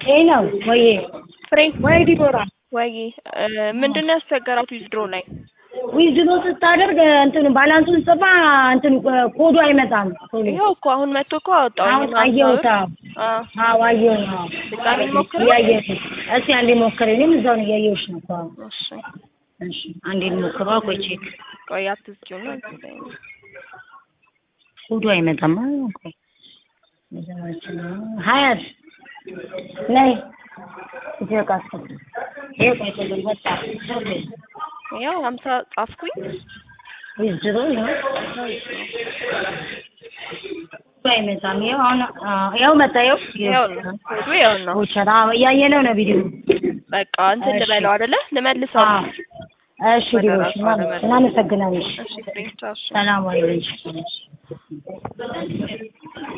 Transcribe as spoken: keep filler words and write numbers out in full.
ይሄ ነው ወይ ፍሬ ወይ ዲቦራ ወይ ምንድነው ያስቸገራት ዊዝድሮ ላይ ዊዝድሮ ስታደርግ እንትን ባላንሱን ጽፋ እንትን ኮዱ አይመጣም ይሄው እኮ አሁን መጥቶ እኮ አወጣው አሁን አየሁት አዎ አየሁ ነው ድጋሚ ሞክረው ያየሁት እስኪ አንዴ ሞክረኝ እዛው ነው ያየሁሽ ነው እሺ እሺ አንዴ ሞክረው ቆይ ቼክ ቆይ አትዝጊውና ኮዱ አይመጣም ቆይ ሀያት ነይ ይዘቃስ ይሄ ቆይ ተደርጓታ ያው ሃምሳ ጻፍኩኝ ዊዝድሮ ነው ቆይ መጣም ያው አሁን ያው መጣየው ያው ኮዱ ያው ነው ወቸራ ያየነው ነው ቪዲዮ በቃ እንትን ልበለው አይደለ ልመልሰው እሺ ዲቦራ እናመሰግናለን እሺ ፍሬንቻ ሰላም አለይኩም